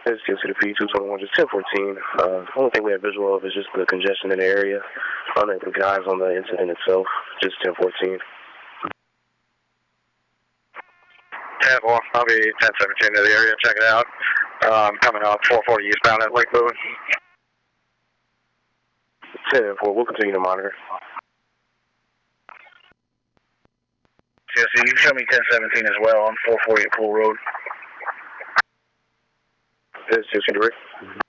It's just to the P221, just 1014. The only thing we have visual of is just the congestion in the area. Unable to get eyes on the incident itself, just 1014. 10-4, I'll be 1017 to the area, check it out. Coming up 440 eastbound at Lake Boone. 10-4, we'll continue to monitor. Yeah, so you can show me 1017 as well on 440 at Pool Road. It's just direct.